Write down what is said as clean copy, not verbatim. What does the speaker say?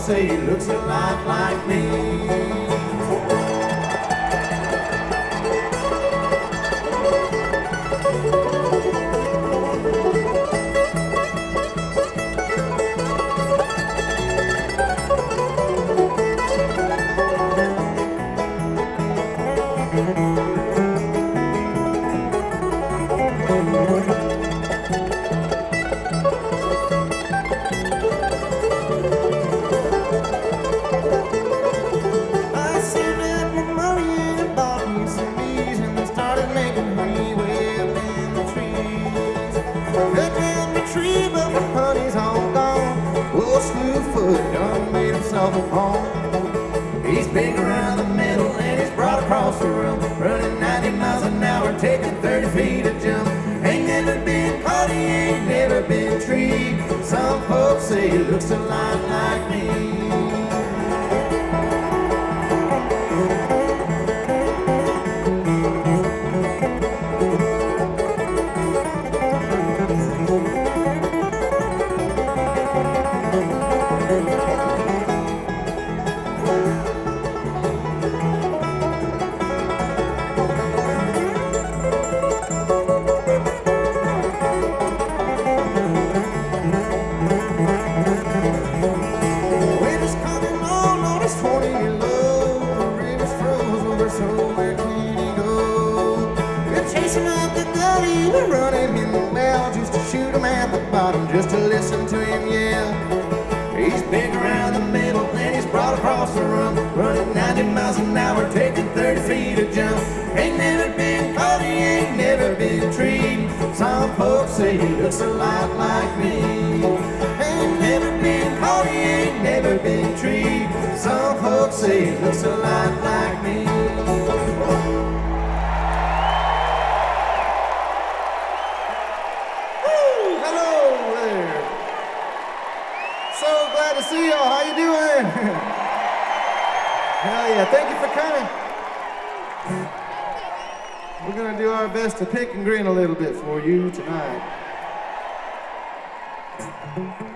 folks say he looks a lot like me. Done made himself a home. He's big around the middle and he's broad across the room, running 90 miles an hour, taking 30 feet a jump. Ain't never been caught, he ain't never been treed. Some folks say he looks a lot like me. We're running in the well just to shoot him at the bottom, just to listen to him yell. He's big around the middle and he's broad across the room, running 90 miles an hour, taking 30 feet a jump. Ain't never been caught, he ain't never been treed. Some folks say he looks a lot like me. Ain't never been caught, he ain't never been treed. Some folks say he looks a lot like me. So glad to see y'all. How you doing? Hell yeah, thank you for coming. We're gonna do our best to pick and grin a little bit for you tonight.